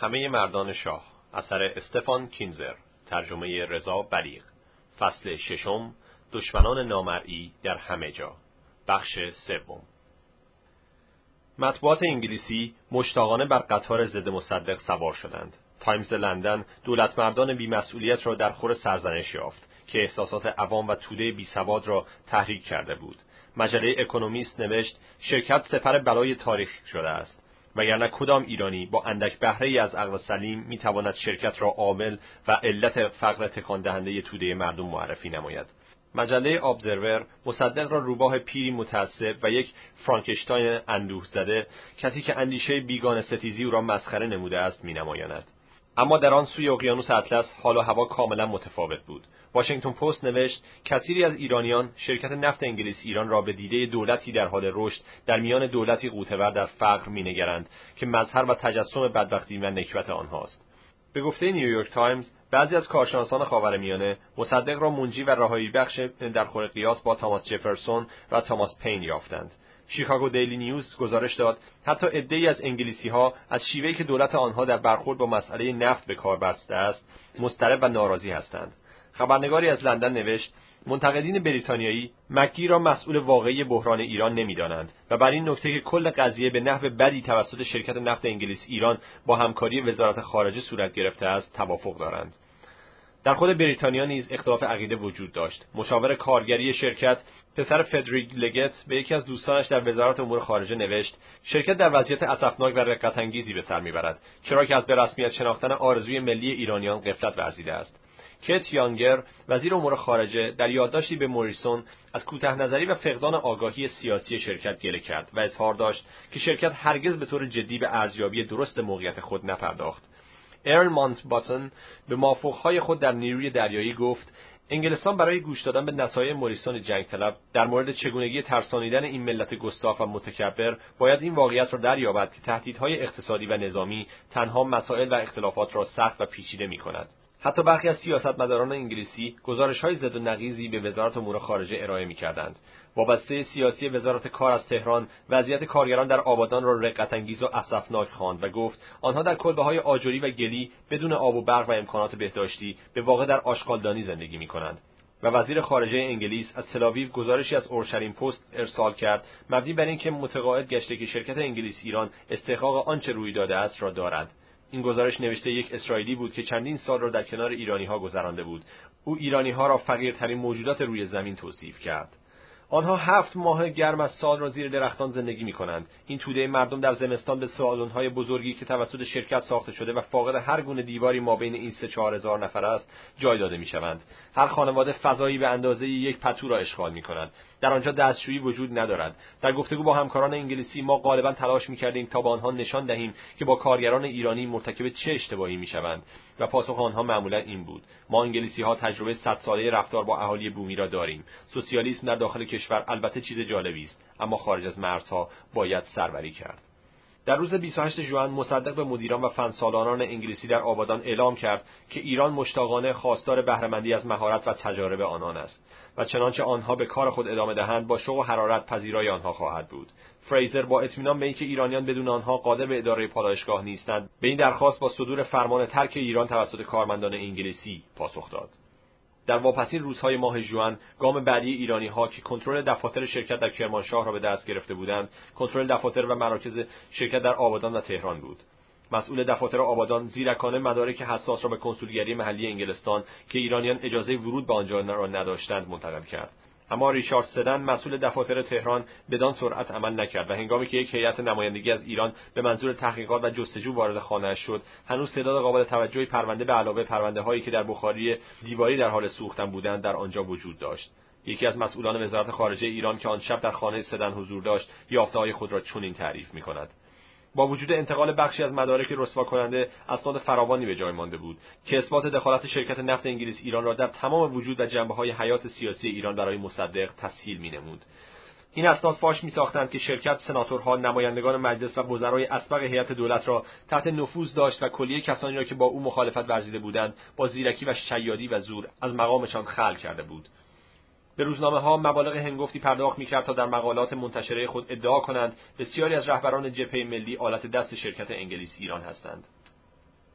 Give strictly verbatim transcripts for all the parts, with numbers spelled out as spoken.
همه مردان شاه، اثر استفان کینزر، ترجمه رضا بلیغ، فصل ششم، دشمنان نامرئی در همه جا، بخش سوم. مطبوعات انگلیسی مشتاقانه بر قطار ضد مصدق سوار شدند. تایمز لندن دولت مردان بی‌مسئولیت را در خور سرزنش یافت که احساسات عوام و توده بیسواد را تحریک کرده بود. مجله اکونومیست نوشت شرکت سپر بلای تاریخی شده است. وگرنه کدام ایرانی با اندک بهره‌ای از عقل سلیم میتواند شرکت را عامل و علت فقر تکان دهنده توده مردم معرفی نماید؟ مجله ابزرور مصدق را روباه پیری متعصب و یک فرانکشتاین اندوه زده، کسی که اندیشه بیگانه ستیزی او را مسخره نموده است، مینمایاند. اما در آن سوی اقیانوس اطلس حال و هوا کاملا متفاوت بود. واشنگتن پست نوشت کثیری از ایرانیان شرکت نفت انگلیس ایران را به دیده دولتی در حال رشد در میان دولتی غوطه‌ور در فقر مینگرند که مظهر و تجسم بدبختی و نکبت آنهاست. به گفته نیویورک تایمز، بعضی از کارشناسان خاورمیانه مصدق را منجی و رهایی بخش در خور قیاس با تاماس جفرسون و تاماس پین یافتند. شیکاگو دیلی نیوز گزارش داد حتی عده‌ای از انگلیسی‌ها از شیوهی که دولت آنها در برخورد با مسئله نفت به کار بسته است مضطرب و ناراضی هستند. خبرنگاری از لندن نوشت منتقدین بریتانیایی مکی را مسئول واقعی بحران ایران نمی‌دانند و بر این نکته که کل قضیه به نحو بدی توسط شرکت نفت انگلیس ایران با همکاری وزارت خارجه صورت گرفته است توافق دارند. در خود بریتانیا نیز اختلاف عقیده وجود داشت. مشاور کارگری شرکت پسر فدریک لگت به یکی از دوستانش در وزارت امور خارجه نوشت شرکت در وضعیت اسفناک و رقت‌انگیزی به سر میبرد، چرا که از به رسمیت شناختن آرزوی ملی ایرانیان غفلت ورزیده است. کیت یانگر وزیر امور خارجه در یادداشتی به موریسون از کوتاه‌نظری و فقدان آگاهی سیاسی شرکت گله کرد و اظهار داشت که شرکت هرگز به طور جدی به ارزیابی درست موقعیت خود نپرداخت. ارل مانتباتن به موافقهای خود در نیروی دریایی گفت انگلستان برای گوش دادن به نصایح موریسون جنگ طلب در مورد چگونگی ترسانیدن این ملت گستاخ و متکبر باید این واقعیت را دریابد که تهدیدهای اقتصادی و نظامی تنها مسائل و اختلافات را سخت و پیچیده می‌کند. حتی برخی از سیاستمداران انگلیسی گزارش‌های ضد و نقیضی به وزارت امور خارجه ارائه می‌کردند. وابسته سیاسی وزارت کار از تهران وضعیت کارگران در آبادان را رقت‌انگیز و اسفناک خواند و گفت آنها در کلبه‌های آجری و گلی بدون آب و برق و امکانات بهداشتی به واقع در آشغالدانی زندگی می‌کنند. و وزیر خارجه انگلیس از تل‌آویو گزارشی از اورشلیم پست ارسال کرد مبنی بر اینکه متقاعد گشته که شرکت انگلیس ایران استحقاق آنچه روی داده است را دارد. این گزارش نوشته یک اسرائیلی بود که چندین سال را در کنار ایرانی‌ها گذرانده بود. او ایرانی‌ها را فقیرترین موجودات روی زمین توصیف کرد. آنها هفت ماه گرم از سال را زیر درختان زندگی می‌کنند. این توده مردم در زمستان به سالن‌های بزرگی که توسط شرکت ساخته شده و فاقد هر گونه دیواری مابین این سه چهار هزار نفر است جای داده می‌شوند. هر خانواده فضایی به اندازه یک پتو را اشغال می‌کنند. در آنجا دستشویی وجود ندارد. در گفتگو با همکاران انگلیسی ما غالباً تلاش می‌کردیم تا به آنها نشان دهیم که با کارگران ایرانی مرتکب چه اشتباهی می‌شوند و پاسخ آنها معمولاً این بود: ما انگلیسی‌ها تجربه صد ساله رفتار با اهالی بومی را داریم. سوسیالیسم در داخل کشور البته چیز جالبی است، اما خارج از مرزها باید سروری کرد. در روز بیست و هشتم ژوئن مصدق به مدیران و فنسالاران انگلیسی در آبادان اعلام کرد که ایران مشتاقانه خواستار بهره‌مندی از مهارت و تجارب آنان است و چنانچه آنها به کار خود ادامه دهند با شوق و حرارت پذیرای آنها خواهد بود. فریزر با اطمینان به اینکه ایرانیان بدون آنها قادر به اداره پالایشگاه نیستند، به این درخواست با صدور فرمان ترک ایران توسط کارمندان انگلیسی پاسخ داد. در واپسین روزهای ماه ژوئن، گام بعدی ایرانی‌ها که کنترل دفاتر شرکت در کرمانشاه را به دست گرفته بودند، کنترل دفاتر و مراکز شرکت در آبادان و تهران بود. مسئول دفاتر آبادان زیرکانه مدارک حساس را به کنسولگری محلی انگلستان که ایرانیان اجازه ورود به آنجا را نداشتند منتقل کرد. اما ریچارد سدن مسئول دفاتر تهران بدان سرعت عمل نکرد و هنگامی که یک هیئت نمایندگی از ایران به منظور تحقیقات و جستجو وارد خانه‌اش شد، هنوز تعداد قابل توجهی پرونده به علاوه پرونده‌هایی که در بخاری دیواری در حال سوختن بودند در آنجا وجود داشت. یکی از مسئولان وزارت خارجه ایران که آن شب در خانه سدن حضور داشت، یافته‌های خود را چنین تعریف می‌کند: با وجود انتقال بخشی از مدارک رسوا کننده، اسناد فراوانی به جای مانده بود که اثبات دخالت شرکت نفت انگلیس ایران را در تمام وجود و جنبه‌های حیات سیاسی ایران برای مصدق تسهیل می‌نمود. این اسناد فاش می‌ساختند که شرکت سناتورها، نمایندگان مجلس و وزرای اسبق هیئت دولت را تحت نفوذ داشت و کلیه کسانی را که با او مخالفت ورزیده بودند با زیرکی و شیادی و زور از مقامشان خلع کرده بود. به روزنامه‌ها مبالغ هنگفتی پرداخت می‌کرد تا در مقالات منتشره خود ادعا کنند بسیاری از رهبران جبهه ملی آلت دست شرکت انگلیس ایران هستند.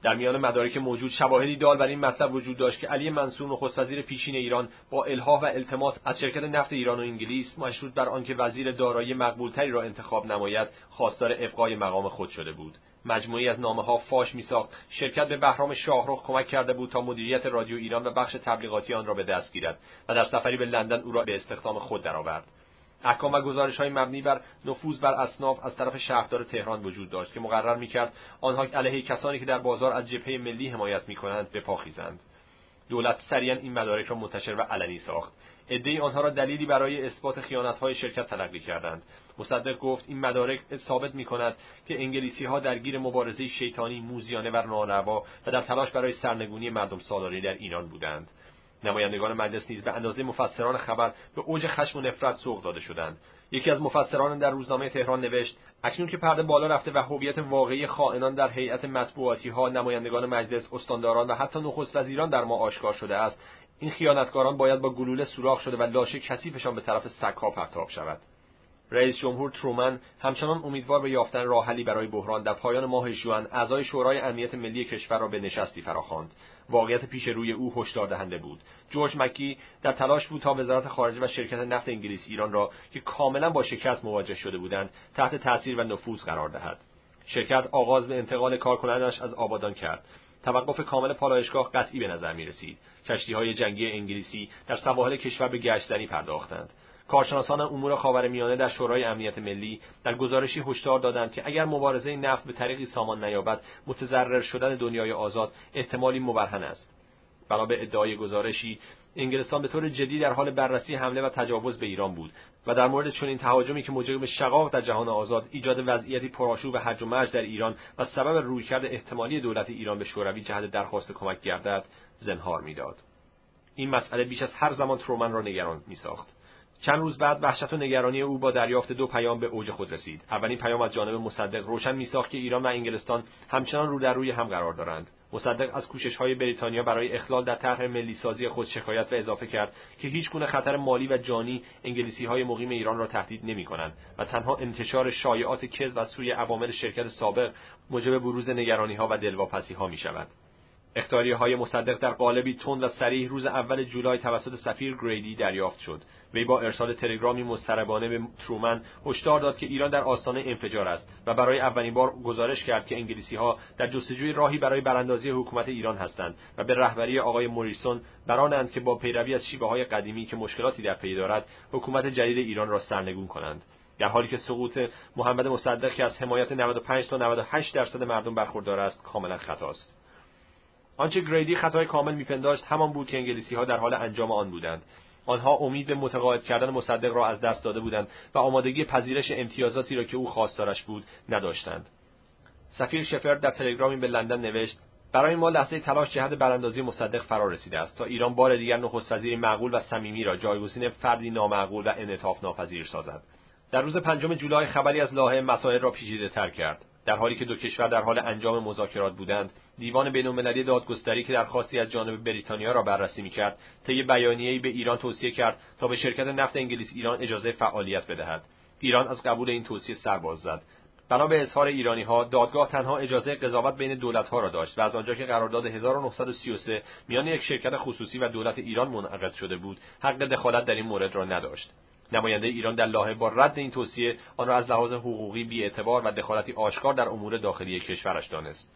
در میان مدارک موجود شواهدی دال بر این مطلب وجود داشت که علی منصور نخست وزیر پیشین ایران با الحاح و التماس از شرکت نفت ایران و انگلیس مشروط بر آنکه وزیر دارایی مقبولتری را انتخاب نماید خواستار ابقای مقام خود شده بود. مجموعی از نامه‌ها فاش می‌ساخت شرکت به بهرام شاهرخ کمک کرده بود تا مدیریت رادیو ایران و بخش تبلیغاتی آن را به دست گیرد و در سفری به لندن او را به استخدام خود درآورد. احکام و گزارش‌های مبنی بر نفوذ بر اصناف از طرف شهردار تهران وجود داشت که مقرر می‌کرد آنها علیه کسانی که در بازار از جبهه ملی حمایت می‌کنند بپاخیزند. دولت سریعاً این مدارک را منتشر و علنی ساخت. عده‌ای آنها را دلیلی برای اثبات خیانت‌های شرکت تلقی کردند. مصدق گفت این مدارک ثابت می‌کند که انگلیسی‌ها درگیر مبارزه شیطانی، موذیانه و ناروا و در تلاش برای سرنگونی مردم سالاری در ایران بودند. نمایندگان مجلس نیز به اندازه مفسران خبر به اوج خشم و نفرت سوق داده شدند. یکی از مفسران در روزنامه تهران نوشت: اکنون که پرده بالا رفته و هویت واقعی خائنان در هیئت مطبوعاتی‌ها، نمایندگان مجلس، استانداران و حتی نخست وزیران در ما آشکار شده است، این خیانتکاران باید با گلوله سوراخ شده و لاشه کثیفشان به طرف سگ‌ها پرتاب شود. رئیس جمهور ترومن همچنان امیدوار به یافتن راه حلی برای بحران در پایان ماه ژوئن اعضای شورای امنیت ملی کشور را به نشستی فراخواند. واقعیت پیش روی او هشدار دهنده بود. جورج مکی در تلاش بود تا وزارت خارجه و شرکت نفت انگلیس ایران را که کاملا با شکست مواجه شده بودند تحت تاثیر و نفوذ قرار دهد. شرکت آغاز به انتقال کارکنانش از آبادان کرد. توقف کامل پالایشگاه قطعی به نظر می رسید. کشتی‌های جنگی انگلیسی در سواحل کشور به گشتزنی پرداختند. کارشناسان امور خاورمیانه در شورای امنیت ملی در گزارشی هشدار دادند که اگر مبارزه نفت به طریقی سامان نیابد، متضرر شدن دنیای آزاد احتمالی مبرهن است. بنا به ادعای گزارشی، انگلستان به طور جدی در حال بررسی حمله و تجاوز به ایران بود و در مورد چنین تهاجمی که موجب شقاق در جهان آزاد، ایجاد وضعیتی پرآشوب و هرج و مرج در ایران و سبب رویکرد احتمالی دولت ایران به شوروی جهت درخواست کمک گردد، زنهار می‌داد. این مسئله بیش از هر زمان ترومن را نگران می‌ساخت. چند روز بعد وحشت و نگرانی او با دریافت دو پیام به اوج خود رسید. اولین پیام از جانب مصدق روشن می‌ساخت که ایران و انگلستان همچنان رو در روی هم قرار دارند. مصدق از کوشش‌های بریتانیا برای اخلال در طرح ملی‌سازی خود شکایت و اضافه کرد که هیچگونه خطر مالی و جانی انگلیسی‌های مقیم ایران را تهدید نمی‌کنند و تنها انتشار شایعات کذب از سوی عوامل شرکت سابق موجب بروز نگرانی‌ها و دلواپسی‌ها می‌شود. اخطاریه‌های مصدق در قالبی تند و صریح روز اول جولای توسط سفیر گریدی دریافت شد. وی با ارسال تلگرامی مضطربانه به ترومن هشدار داد که ایران در آستانه انفجار است و برای اولین بار گزارش کرد که انگلیسی‌ها در جستجوی راهی برای براندازی حکومت ایران هستند و به رهبری آقای موریسون برانند که با پیروی از شیوه‌های قدیمی که مشکلاتی در پی دارد، حکومت جدید ایران را سرنگون کنند. در حالی که سقوط محمد مصدق که از حمایت نود و پنج تا نود و هشت درصد مردم برخوردار است، کاملا خطاست. آنچه گریدی خطای کامل می‌پنداشت همان بود که انگلیسی‌ها در حال انجام آن بودند. آنها امید به متقاعد کردن مصدق را از دست داده بودند و آمادگی پذیرش امتیازاتی را که او خواستارش بود نداشتند. سفیر شفرد در تلگرامی به لندن نوشت: برای ما لحظه تلاش جهت براندازی مصدق فرا رسیده است تا ایران بار دیگر نخست وزیر معقول و صمیمی را جایگزین فردی نامعقول و انعطاف ناپذیر سازد. در روز پنجم جولای خبری از لاهه مسائل را پیچیده‌تر کرد. در حالی که دو کشور در حال انجام مذاکرات بودند، دیوان بین‌المللی دادگستری که درخواستی از جانب بریتانیا را بررسی می‌کرد، طی بیانیه‌ای به ایران توصیه کرد تا به شرکت نفت انگلیس ایران اجازه فعالیت بدهد. ایران از قبول این توصیه سر باز زد. بنا به اظهار ایرانی‌ها، دادگاه تنها اجازه قضاوت بین دولت‌ها را داشت و از آنجا که قرارداد هزار و نهصد و سی و سه میان یک شرکت خصوصی و دولت ایران منعقد شده بود، حق دخالت در این مورد را نداشت. نماینده ایران در لاهه با رد این توصیه آن را از لحاظ حقوقی بی‌اعتبار و دخالتی آشکار در امور داخلی کشورش دانست.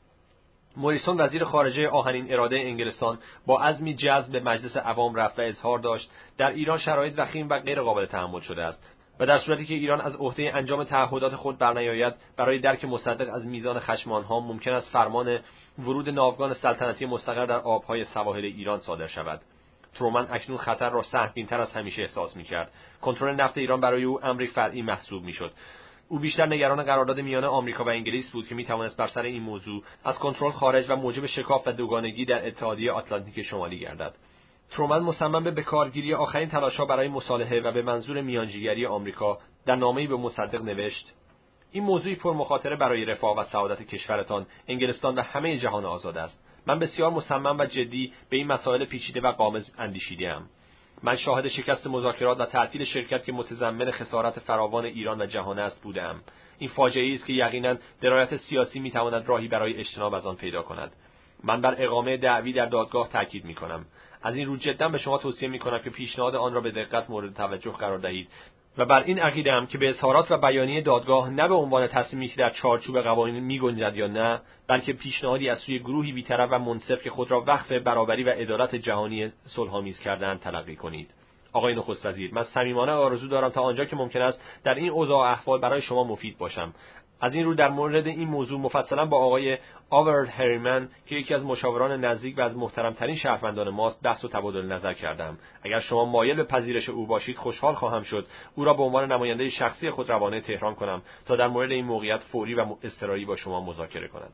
موریسون وزیر خارجه آهنین اراده انگلستان با عزمی جزم به مجلس عوام رفت و اظهار داشت در ایران شرایط وخیم و غیر قابل تحمل شده است و در صورتی که ایران از عهده انجام تعهدات خود برنیاید، برای درک مصدق از میزان خشم آنها ممکن است فرمان ورود ناوگان سلطنتی مستقر در آبهای سواحل ایران صادر شود. ترومن اکنون خطر را سهمگین‌تر از همیشه احساس می‌کرد. کنترل نفت ایران برای او امری فرعی محسوب می‌شد. او بیشتر نگران قرارداد میان آمریکا و انگلیس بود که می‌توانست بر سر این موضوع از کنترل خارج و موجب شکاف و دوگانگی در اتحادیه آتلانتیک شمالی گردد. ترومن مصمم به بکارگیری آخرین تلاش‌ها برای مصالحه و به منظور میانجیگری آمریکا در نامه‌ای به مصدق نوشت: این موضوعی پرمخاطره برای رفاه و سعادت کشورتان، انگلستان و همه جهان آزاد است. من بسیار مصمم و جدی به این مسائل پیچیده و غامض اندیشیده‌ام. من شاهد شکست مذاکرات و تعطیل شرکت که متضمن خسارت فراوان ایران و جهان است بودم. این فاجعه‌ای است که یقینا درایت سیاسی میتواند راهی برای اجتناب از آن پیدا کند. من بر اقامه دعوی در دادگاه تاکید میکنم. از این رو جدا به شما توصیه میکنم که پیشنهاد آن را به دقت مورد توجه قرار دهید و بر این عقیده ام که به اظهارات و بیانیه دادگاه نه به عنوان تصمیمی که در چارچوب قوانین می‌گنجد یا نه، بلکه پیشنهادی از سوی گروهی بی‌طرف و منصف که خود را وقف برابری و عدالت جهانی صلح‌آمیز کرده‌اند تلقی کنید. آقای نخست وزیر، من صمیمانه آرزو دارم تا آنجا که ممکن است در این اوضاع و احوال برای شما مفید باشم. از این رو در مورد این موضوع مفصلا با آقای آورد هریمن که یکی از مشاوران نزدیک و از محترمترین شهروندان ماست بحث و تبادل نظر کردم. اگر شما مایل به پذیرش او باشید خوشحال خواهم شد او را به عنوان نماینده شخصی خود روانه تهران کنم تا در مورد این موقعیت فوری و اضطراری با شما مذاکره کند.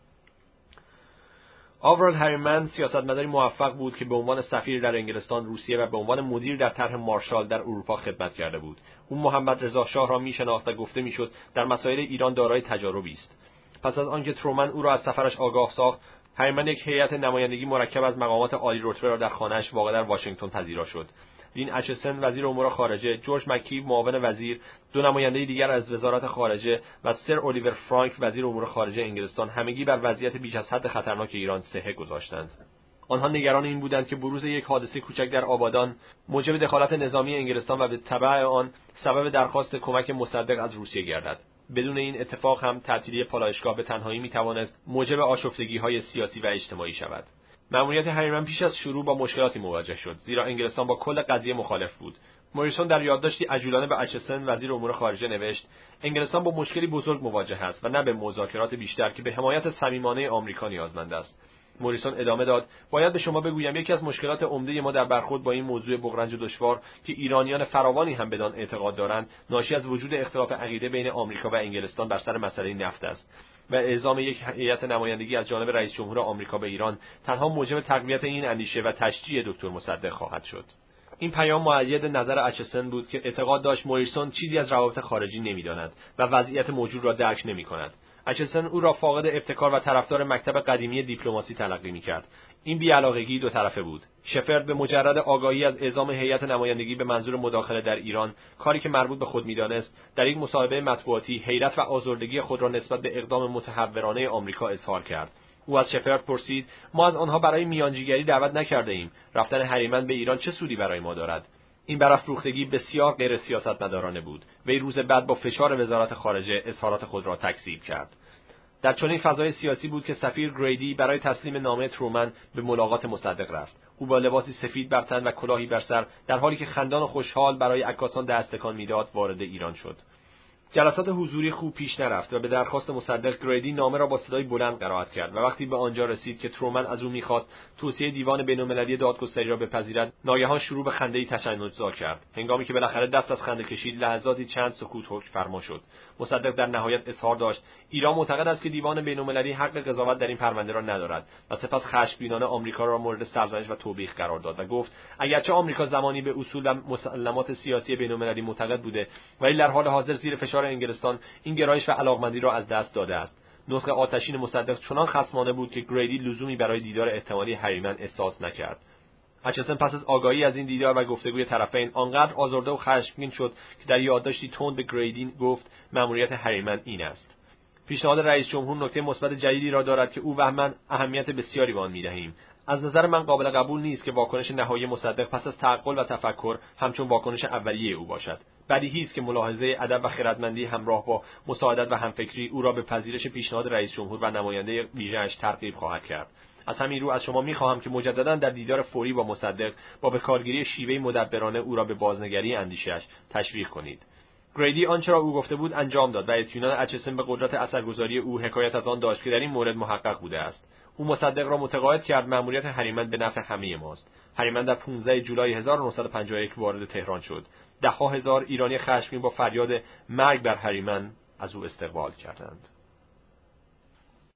آورد هریمن سیاستمداری موفق بود که به عنوان سفیر در انگلستان، روسیه و به عنوان مدیر در طرح مارشال در اروپا خدمت کرده بود. او محمد رضا شاه را میشناخت و گفته میشد در مسائل ایران دارای تجاربی است. پس از آنکه ترومن او را از سفرش آگاه ساخت، هریمن یک هیئت نمایندگی مرکب از مقامات عالی رتبه را در خانه‌اش واقع در واشنگتن پذیرا شد. دین اچسن وزیر امور خارجه، جورج مککیو معاون وزیر، دو نماینده دیگر از وزارت خارجه و سر الیور فرانک وزیر امور خارجه انگلستان همگی بر وضعیت بیش از حد خطرناک ایران صحه گذاشتند. آنها نگران این بودند که بروز یک حادثه کوچک در آبادان موجب دخالت نظامی انگلستان و به تبع آن سبب درخواست کمک مصدق از روسیه گردد. بدون این اتفاق هم تعطیلی پالایشگاه به تنهایی میتوانست موجب آشفتگی‌های سیاسی و اجتماعی شود. مأموریت هریمن پیش از شروع با مشکلاتی مواجه شد، زیرا انگلستان با کل قضیه مخالف بود. موریسون در یادداشتی عجولانه به اچسن وزیر امور خارجه نوشت: انگلستان با مشکلی بزرگ مواجه است و نه به مذاکرات بیشتر که به حمایت صمیمانه آمریکا نیازمند است. موریسون ادامه داد: باید به شما بگویم یکی از مشکلات عمده ما در برخورد با این موضوع بغرنج و دشوار که ایرانیان فراوانی هم بدان اعتقاد دارند، ناشی از وجود اختلاف عقیده بین آمریکا و انگلستان بر سر مسئله نفت است و اعزام یک هیئت نمایندگی از جانب رئیس جمهور آمریکا به ایران تنها موجب تقویت این اندیشه و تشجیع دکتر مصدق خواهد شد. این پیام مؤید نظر اچسن بود که اعتقاد داشت موریسون چیزی از روابط خارجی نمی‌داند و وضعیت موجود را درک نمی‌کند. اچسن او را فاقد ابتکار و طرفدار مکتب قدیمی دیپلماسی تلقی می‌کرد. این بی‌علاقگی دو طرفه بود. شفرد به مجرد آگاهی از اعزام هیئت نمایندگی به منظور مداخله در ایران، کاری که مربوط به خود می‌دانست، در یک مصاحبه مطبوعاتی حیرت و آزردگی خود را نسبت به اقدام متهورانه آمریکا اظهار کرد. او از شفرد پرسید: ما از آنها برای میانجیگری دعوت نکرده ایم. رفتن هریمن به ایران چه سودی برای ما دارد؟ این برافروختگی بسیار غیر سیاستمدارانه بود. وی روز بعد با فشار وزارت خارجه اظهارات خود را تکذیب کرد. در چنین فضای سیاسی بود که سفیر گریدی برای تسلیم نامه ترومن به ملاقات مصدق رفت. او با لباسی سفید بر تن و کلاهی بر سر، در حالی که خندان و خوشحال برای عکاسان دست تکان میداد وارد ایران شد. جلسات حضوری خوب پیش نرفت و به درخواست مصدق گریدی نامه را با صدای بلند قرائت کرد و وقتی به آنجا رسید که ترومن از او می‌خواست توصیه دیوان بین‌المللی دادگستری را بپذیرد، ناگهان شروع به خنده‌ای تشنج‌زا کرد. هنگامی که بالاخره دست از خنده کشید، لحظاتی چند سکوت حکم فرما شد. مصدق در نهایت اظهار داشت ایران معتقد است که دیوان بین‌المللی حق قضاوت در این پرونده را ندارد و سپس خشمگینانه آمریکا را مورد سرزنش و توبیخ قرار داد و گفت اگرچه آمریکا زمانی به اصول و مسلمات سیاسی بین‌المللی معتقد بوده، ولی در حال حاضر زیر فشار انگلستان این گرایش و علاقمندی را از دست داده است. نطق آتشین مصدق چنان خصمانه بود که گریدی لزومی برای دیدار احتمالی هریمن احساس نکرد. اچسن پس از آگاهی از این دیدار و گفتگوی طرفین آنقدر آزرده و خشمگین شد که در یادداشتی تند به گریدی گفت مأموریت هریمن این است: پیشنهاد رئیس جمهور نکته مثبت جدیدی را دارد که او و من اهمیت بسیاری به آن می‌دهیم. از نظر من قابل قبول نیست که واکنش نهایی مصدق پس از تعقل و تفکر همچون واکنش اولیه او باشد. بدیهی است که ملاحظه ادب و خردمندی همراه با مساعدت و همفکری او را به پذیرش پیشنهاد رئیس جمهور و نماینده ویژه‌اش ترغیب خواهد کرد. از همین رو از شما می‌خواهم که مجدداً در دیدار فوری با مصدق با به کارگیری شیوه مدبرانه او را به بازنگری اندیشه‌اش تشویق کنید. گریدی آنچه را او گفته بود انجام داد و اطمینان اچسن به قدرت اثرگذاری او حکایت از آن داشت که در این مورد محقق بوده است. او مصدق را متقاعد کرد مأموریت هریمن به نفع همه ماست. هریمن در پانزده جولای هزار و نهصد و پنجاه و یک وارد تهران شد. ده ها هزار ایرانی خشمگین با فریاد مرگ بر هریمن از او استقبال کردند.